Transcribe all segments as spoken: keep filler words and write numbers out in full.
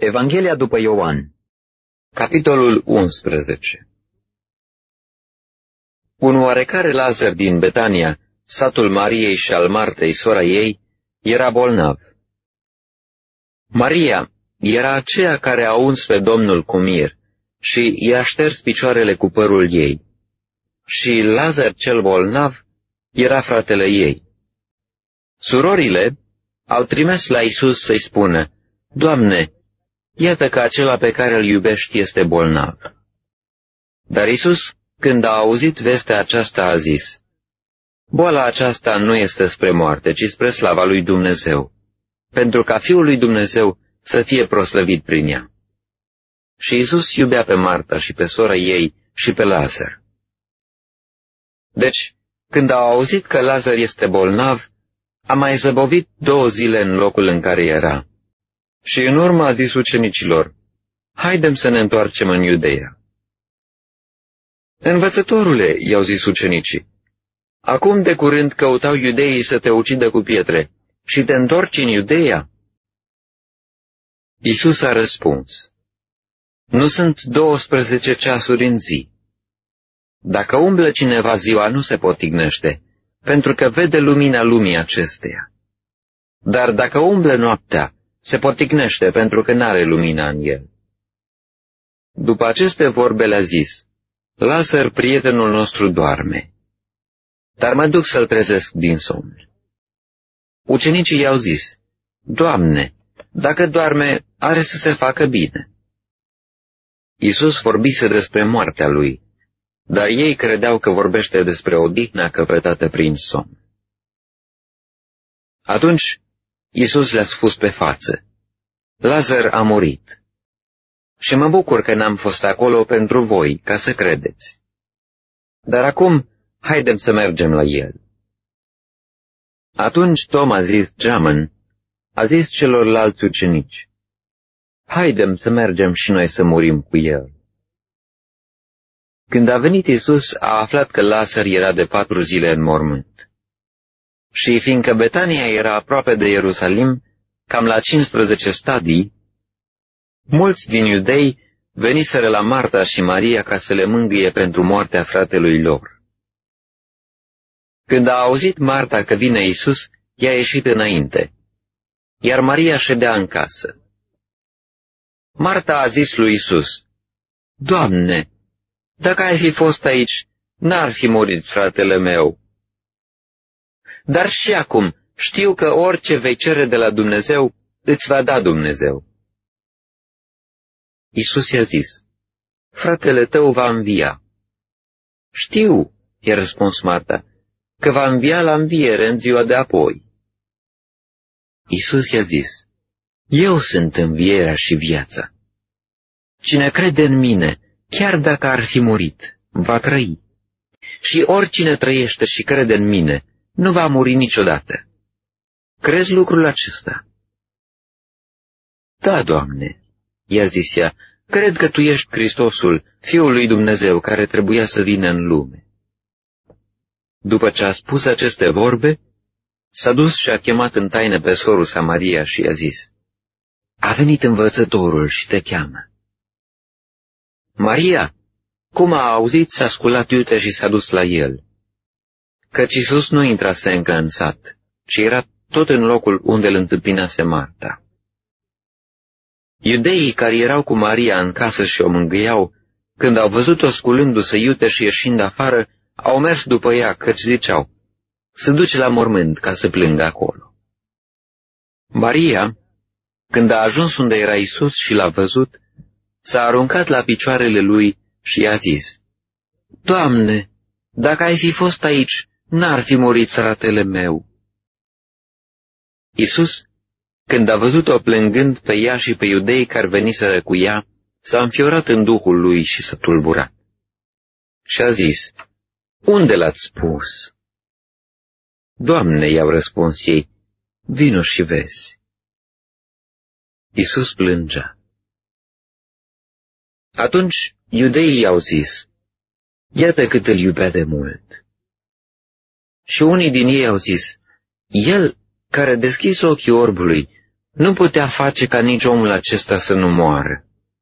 Evanghelia după Ioan, capitolul unsprezece. Un oarecare Lazar din Betania, satul Mariei și al Martei, sora ei, era bolnav. Maria era aceea care a uns pe Domnul cu mir și i-a șters picioarele cu părul ei. Și Lazar cel bolnav era fratele ei. Surorile au trimis la Isus să-i spună: Doamne, iată că acela pe care îl iubești este bolnav. Dar Isus, când a auzit vestea aceasta, a zis: Boala aceasta nu este spre moarte, ci spre slava lui Dumnezeu, pentru ca Fiul lui Dumnezeu să fie proslăvit prin ea. Și Isus iubea pe Marta și pe sora ei și pe Lazar. Deci, când a auzit că Lazar este bolnav, a mai zăbovit două zile în locul în care era. Și în urmă a zis ucenicilor: Haidem să ne întoarcem în Iudeea. Învățătorule, i-au zis ucenicii, acum de curând căutau iudeii să te ucidă cu pietre și te întorci în Iudeea? Iisus a răspuns: Nu sunt douăsprezece ceasuri în zi. Dacă umblă cineva ziua, nu se potignește, pentru că vede lumina lumii acesteia. Dar dacă umblă noaptea, se potignește, pentru că n-are lumina în el. După aceste vorbe le-a zis: Lazar, prietenul nostru, doarme, dar mă duc să-l trezesc din somn. Ucenicii i-au zis: Doamne, dacă doarme, are să se facă bine. Iisus vorbise despre moartea lui, dar ei credeau că vorbește despre odihna căpătată prin somn. Atunci Iisus le-a spus pe față: Lazar a murit. Și mă bucur că n-am fost acolo pentru voi, ca să credeți. Dar acum, haidem să mergem la el. Atunci Toma, zis Geamăn, a zis celorlalți ucenici: Haidem să mergem și noi să murim cu el. Când a venit Iisus, a aflat că Lazar era de patru zile în mormânt. Și fiindcă Betania era aproape de Ierusalim, cam la cincisprezece stadii, mulți din iudei veniseră la Marta și Maria ca să le mângâie pentru moartea fratelui lor. Când a auzit Marta că vine Iisus, i-a ieșit înainte, iar Maria ședea în casă. Marta a zis lui Iisus: Doamne, dacă ai fi fost aici, n-ar fi murit fratele meu. Dar și acum știu că orice vei cere de la Dumnezeu, îți va da Dumnezeu. Iisus i-a zis: Fratele tău va învia. Știu, i-a răspuns Marta, că va învia la înviere în ziua de apoi. Iisus i-a zis: Eu sunt învierea și viața. Cine crede în mine, chiar dacă ar fi murit, va trăi. Și oricine trăiește și crede în mine, nu va muri niciodată. Crezi lucrul acesta? Da, Doamne, i-a zis ea, cred că Tu ești Hristosul, Fiul lui Dumnezeu, care trebuia să vină în lume. După ce a spus aceste vorbe, s-a dus și a chemat în taină pe sorul sa Maria și i-a zis: A venit învățătorul și te cheamă. Maria, cum a auzit, s-a sculat iute și s-a dus la el. Căci Iisus nu intrase încă în sat, ci era tot în locul unde îl întâmpinase Marta. Iudeii care erau cu Maria în casă și o mângâiau, când au văzut-o sculându-se iute și ieșind afară, au mers după ea, căci ziceau: Se duce la mormânt ca să plângă acolo. Maria, când a ajuns unde era Iisus și l-a văzut, s-a aruncat la picioarele lui și i-a zis: Doamne, dacă ai fi fost aici, n-ar fi murit fratele meu. Iisus, când a văzut-o plângând pe ea și pe iudei care veniseră cu ea, s-a înfiorat în duhul lui și s-a tulburat. Și a zis: Unde l-ați spus? Doamne, i-au răspuns ei, vino și vezi. Iisus plângea. Atunci iudeii i-au zis: Iată cât îl iubea de mult. Și unii din ei au zis: El, care a deschis ochii orbului, nu putea face ca nici omul acesta să nu moară.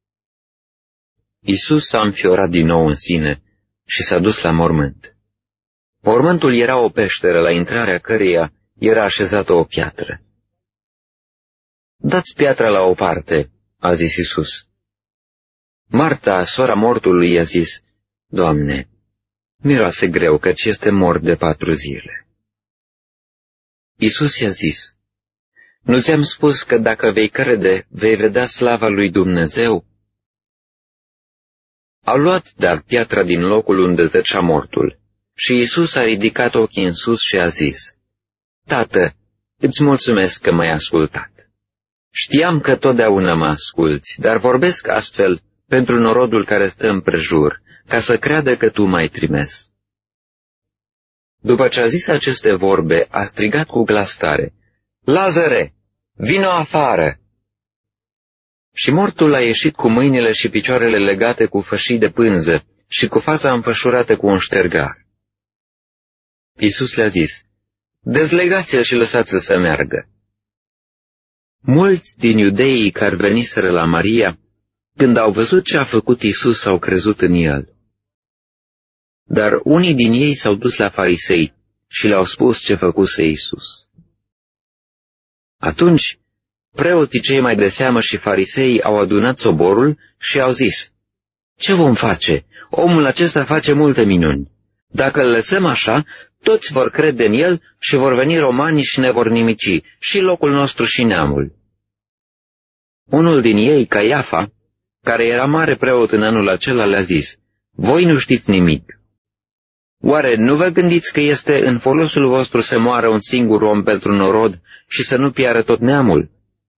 Iisus s-a înfiorat din nou în sine și s-a dus la mormânt. Mormântul era o peșteră la intrarea căreia era așezată o piatră. Dați piatra la o parte, a zis Iisus. Marta, sora mortului, i-a zis, Doamne, miroase greu, căci este mort de patru zile. Iisus i-a zis, nu ți-am spus că dacă vei crede, vei vedea slava lui Dumnezeu? Au luat dar piatra din locul unde zăcea mortul și Iisus a ridicat ochii în sus și a zis, Tată, îți mulțumesc că m-ai ascultat. Știam că totdeauna mă asculți, dar vorbesc astfel pentru norodul care stă împrejur, ca să creadă că tu m-ai trimis. După ce a zis aceste vorbe, a strigat cu glas tare, Lazare, vino afară! Și mortul a ieșit cu mâinile și picioarele legate cu fășii de pânză și cu fața înfășurată cu un ștergar. Iisus le-a zis, dezlegați-l și lăsați-l să meargă. Mulți din iudeii care veniseră la Maria, când au văzut ce a făcut Iisus, au crezut în el. Dar unii din ei s-au dus la farisei și le-au spus ce făcuse Iisus. Atunci, preoții cei mai de seamă și farisei au adunat soborul și au zis, ce vom face? Omul acesta face multe minuni. Dacă îl lăsăm așa, toți vor crede în el și vor veni romanii și ne vor nimici, și locul nostru și neamul. Unul din ei, Caiafa, care era mare preot în anul acela, le-a zis, voi nu știți nimic. Oare nu vă gândiți că este în folosul vostru să moară un singur om pentru norod și să nu piară tot neamul?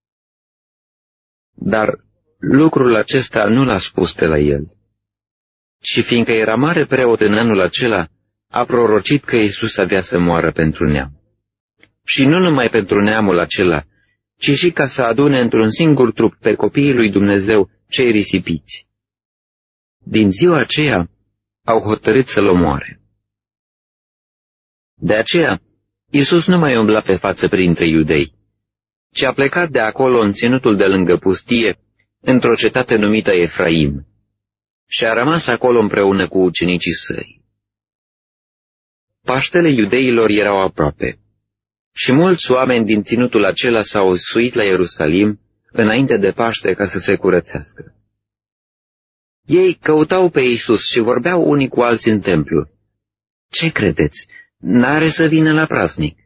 Dar lucrul acesta nu l-a spus de la el. Și fiindcă era mare preot în anul acela, a prorocit că Iisus avea să moară pentru neam. Și nu numai pentru neamul acela, ci și ca să adune într-un singur trup pe copiii lui Dumnezeu cei risipiți. Din ziua aceea au hotărât să-l omoare. De aceea, Iisus nu mai umbla pe față printre iudei, ci a plecat de acolo în ținutul de lângă pustie, într-o cetate numită Efraim, și a rămas acolo împreună cu ucenicii săi. Paștele iudeilor erau aproape, și mulți oameni din ținutul acela s-au suit la Ierusalim înainte de Paște ca să se curățească. Ei căutau pe Iisus și vorbeau unii cu alții în templu. Ce credeți? N-are să vină la praznic?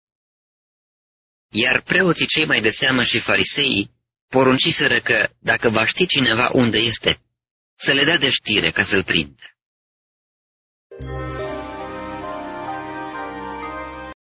Iar preoții cei mai de seamă și fariseii porunciseră că, dacă va ști cineva unde este, să le dea de știre ca să-l prindă.